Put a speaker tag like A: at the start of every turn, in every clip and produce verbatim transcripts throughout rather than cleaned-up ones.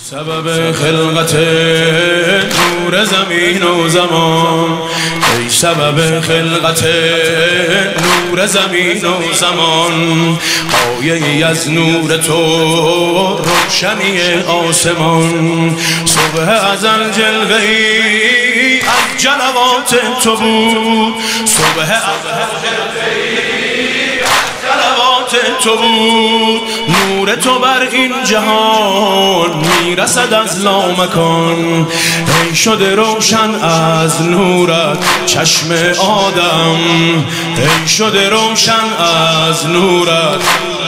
A: سبب خلقت نور زمین و زمان، ای سبب خلقت نور زمین و زمان، آیه ای از نور تو روشنی آسمان. صبح ازل جلوه ای از جلوات تو بود، صبح ازل جلوه ای از جلوات تو بود، نور تو بر این جهان میرسد از لامکان. ای شده روشن از نورت چشم آدم، ای شده روشن از نورت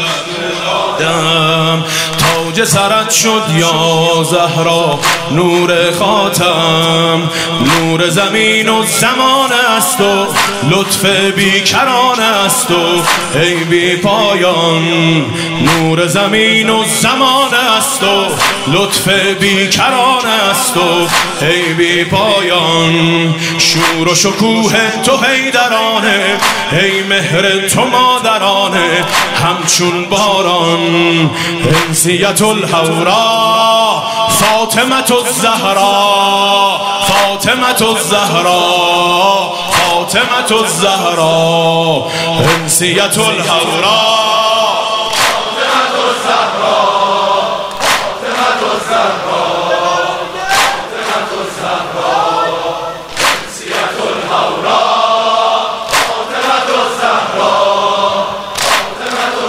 A: آدم. تاج سرت شد یا زهرا نور خاتم، نور زمین و زمان است و لطف بیکران است و ای بی پایان. نور زمین و زمان است و لطف بیکران است و ای بی پایان. شور و شکوه تو حیدرانه، ای مهر تو مادرانه همچون باران. انسیت الحورا فاطمة الزهرا، فاطمة الزهرا، فاطمة الزهرا. انسیت الحورا فاطمة الزهرا، فاطمة الزهرا، فاطمة الزهرا. انسیت الحورا فاطمة الزهرا، فاطمة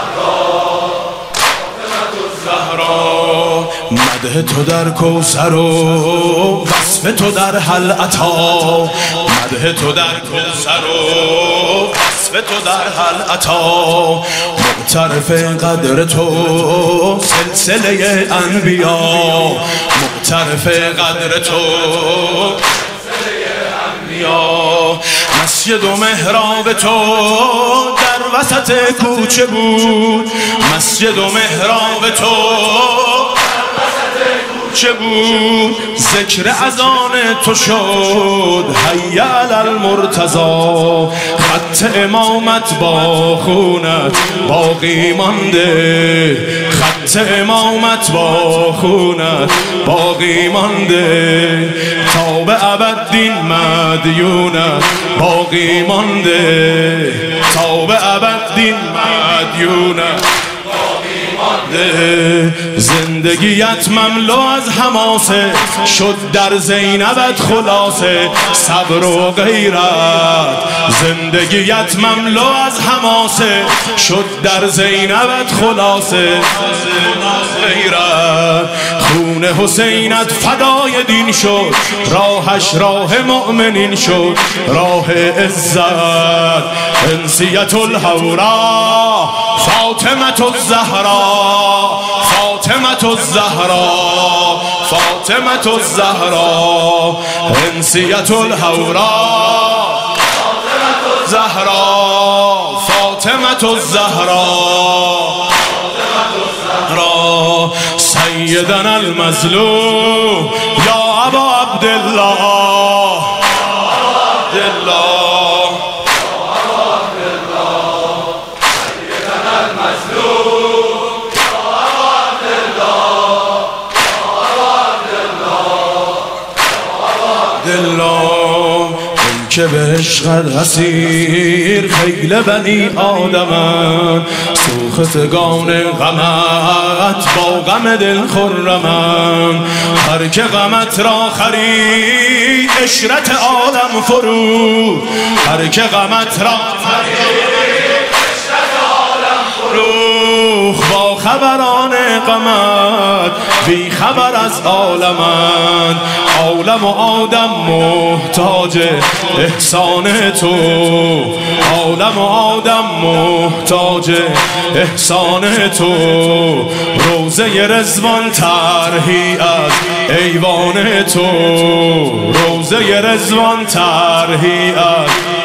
A: الزهرا. مدح تو در کوثر و وصف تو در هل عطا، مدح تو در کوثر و وصف تو در هل عطا. معترف قدر تو سلسله انبیا، معترف قدر تو سلسله انبیا. مسجد و محراب تو در وسط کوچه بود، مسجد و محراب تو چه بود. ذکر اذان تو شد حی علی المرتضی، خط امامت با خونت باقی مانده، خط امامت با خونت باقی مانده. تا به ابد دین مدیونت باقی مانده، تا به ابد دین مدیونت. زندگیت مملو از حماسه شد در زینبت خلاصه صبر و غیرت. زندگیت مملو از حماسه شد در زینبت خلاصه غیرت. خون حسینت فدای دین شد، راهش راه مؤمنین شد راه عزت. انسیت الحورا فاطمة الزهرا، فاطمة الزهرا، فاطمة الزهرا. انسیت الحورا فاطمة الزهرا، فاطمة الزهرا، را. سیدنا المظلوم یا ابا عبدالله، عبدالله. که به عشقت اسیر خیل بنی آدمن، سوختگان غمت با غم دل خرمن. هر که غمت را خرید عشرت عالم فرود، هر که غمت را خرید عشرت عالم فرود. با خبران غمت بی خبر از عالمند، عالم و آدم محتاج احسان تو، عالم و آدم محتاج احسان تو. روضه رضوان طرحی از ایوان تو، روضه رضوان طرحی از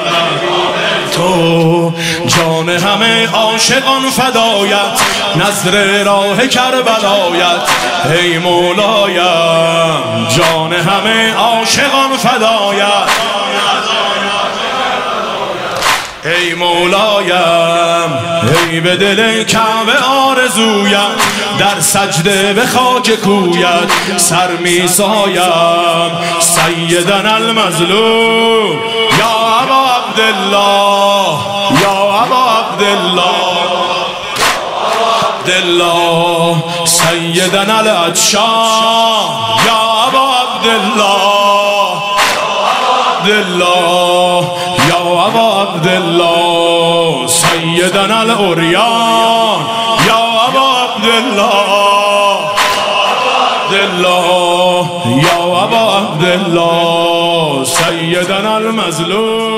A: تو. جان همه عاشقان فدایت، نظر راه کربلایت ای مولایم. جان همه عاشقان فدایت ای مولایم ای به دل کعبه آرزویم در سجده به خاک کویت سر می سایم سیدنا المظلوم یا ابا عبدالله یا ابا عبدالله عبدالله سیدنا العطشان یا ابا عبدالله عبدالله یا ابا عبدالله سیدنا العریان یا ابا عبدالله عبدالله یا ابا عبدالله سیدنا المظلوم